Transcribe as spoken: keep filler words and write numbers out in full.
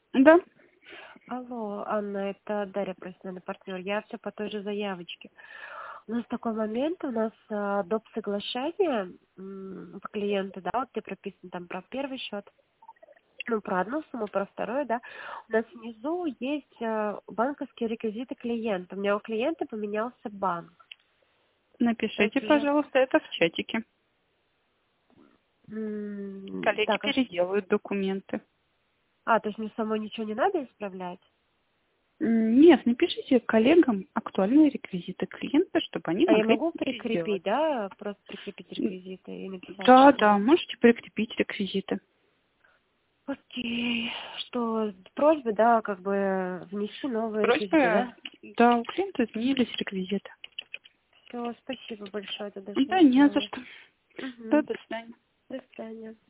Да. Алло, Анна, это Дарья, профессиональный партнер. Я все по той же заявочке. У нас такой момент, у нас а, доп. Соглашение м, по клиенту, да, вот ты прописан там про первый счет, ну, про одну сумму, про вторую, да. У нас внизу есть а, банковские реквизиты клиента. У меня у клиента поменялся банк. То есть Напишите, уже... пожалуйста, это в чатике. м, Коллеги Так, а, ш- переделают документы. а, то есть мне самой ничего не надо исправлять? М, Нет, напишите коллегам актуальные реквизиты клиента, чтобы они А я могли могу переделать. прикрепить, да, просто прикрепить реквизиты и написать, Да, да, что... можете прикрепить реквизиты. Окей, что просьба, да, как бы внести новые реквизиты, Просьба, да? да, у клиента изменились реквизиты. Все, спасибо большое, тогда Да, сейчас не за сделаю. что. Да, Угу. до свидания. До свидания.